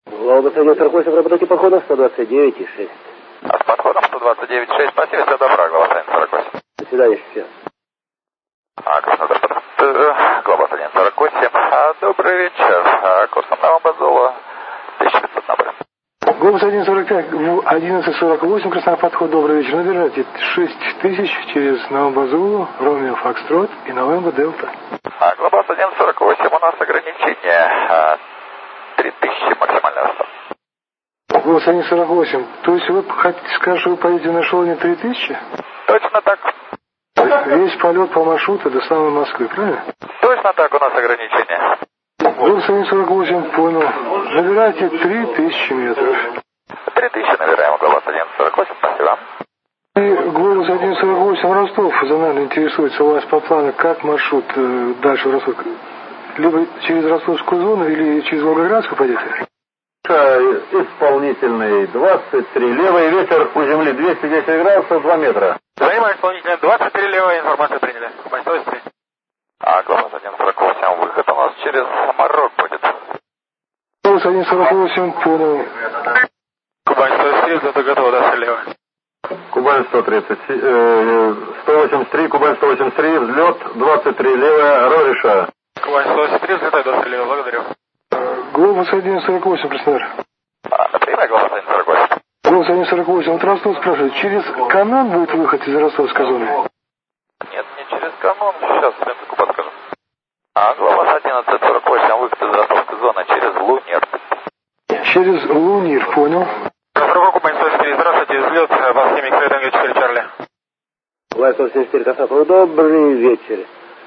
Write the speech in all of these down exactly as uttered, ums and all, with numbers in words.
Глобус один сорок восемь, работайте по ходу сто двадцать девять и шесть. А с подходом сто двадцать девять и шесть, спасибо, все добра, Глобус один сорок восемь. До свидания, все. А, Краснодар, Глобус один сорок восемь, а, добрый вечер, а, курсом на Амбазола, тысяча пятьсот набор. Глобус один сорок пять, одиннадцать сорок восемь, Краснодар, подход, добрый вечер. Набирайте шесть тысяч через Новомбазулу, Ромео Фокстрот и Новембо Дельта. А, Глобус один сорок восемь, у нас ограничение, а, три тысячи максимальный рост. Глобус один сорок восемь, то есть вы хотите сказать, что вы поедете на шелоне три тысячи? Точно так. Весь полет по маршруту до самой Москвы, правильно? Точно так, у нас ограничение. Глобус один сорок восемь, понял. Набирайте три тысячи метров. три тысячи набираем, Глобус один сорок восемь, спасибо. И Глобус один сорок восемь, Ростов, зона интересуется у вас по плану, как маршрут э, дальше в Ростов? Либо через Ростовскую зону или через Волгоградскую пойдете? Исполнительный двадцать три, левый ветер у земли двести десять градусов, два метра. Занимаю исполнительный двадцать три, левая, информацию приняли. Кубань сто три. А, Глобус один сорок восемь, выход у нас через Марок будет. Глобус один сорок восемь, понял. Кубань сто три, зато готово, да, левая. Кубань сто тридцать, э, сто восемьдесят три, Кубань сто восемьдесят три, взлет двадцать три, левая, Рориша. Кубань сто восемьдесят три, взлетай до левая, благодарю. Глобус один сорок восемь, Краснодар. А, например, Глобус один сорок восемь. Глобус один сорок восемь, вот Ростов спрашивает, через Канан будет выход из Ростовской зоны? Нет, не через канон, сейчас минутку подскажу. А, Глобус одиннадцать сорок восемь, выход из Ростовской зоны через Лунер. Через Лунир, понял. Ростов, Кубань сто четыре, здравствуйте, взлет, вас химик, Танго четыре, Чарли. Кубань сто семьдесят четыре, Краснодар, добрый вечер.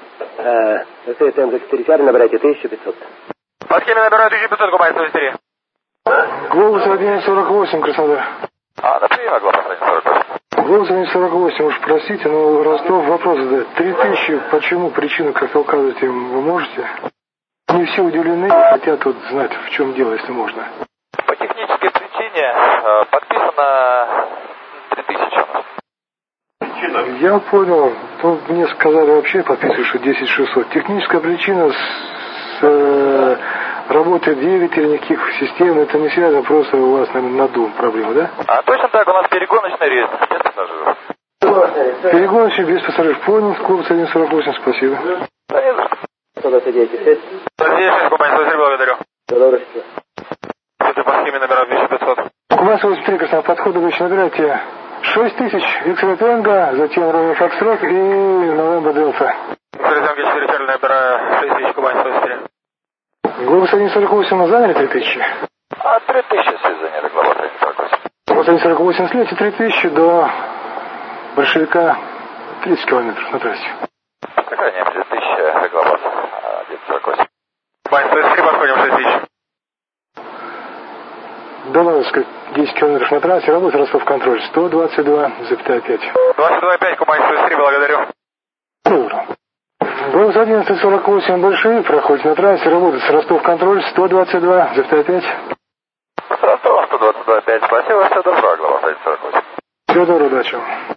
Э, Танго четыре, Чарли, набирайте тысяча пятьсот. Под химик набираю тысяча пятьсот, Кубань сто четыре. Глобус один сорок восемь, Краснодар. А, например, Глобус один сорок восемь. Глобус один сорок восемь, уж простите, но Ростов вопрос задает. три тысячи, почему, причину как-то указывать им вы можете? Не все удивлены, хотят вот знать, в чем дело, если можно. По технической причине э, подписано три тысячи у нас. Я понял. Ну, мне сказали вообще, подписываешь, что десять шестьсот. Техническая причина с, с э, работы двигателя, никаких систем, это не связано, просто у вас, наверное, надум проблема, да? А точно так, у нас перегоночный рейс, без пассажиров. Перегоночный, без пассажиров. Понял, Глобус один сорок восемь, спасибо. сто двадцать девять и шесть. сто двадцать шесть, Кубань сто три, благодарю. Все добрый вечер. Это по схеме набираю тысяча пятьсот. Кубань сто восемьдесят три, Краснодар, подходу вы еще набираете шесть тысяч, Икс Танго, затем Ромео Фокстрот и Новембо Дельта. Танго четыре, Чарли, набираю шесть тысяч, Кубань сто три. Глобус один сорок восемь, мы заняли три тысячи? А, три тысячи все заняли, Глобус один сорок восемь. Глобус один сорок восемь, слете три тысячи до Большевика тридцать километров на трассе. Какая не три тысячи, Глобус один сорок восемь. Кубань сто три, подходим шесть тысяч. До Лазовска десять километров на трассе, работа Ростов-контроль, сто двадцать два, пять. двадцать два пять, Кубань сто три, благодарю. Добро. Глобус одиннадцать сорок восемь, большие, проходит на трассе, работает с Ростов-контроль, сто двадцать два, пять. С Ростова сто двадцать два пять, спасибо, все добро, Глобус один сорок восемь. Всего доброго, удачи.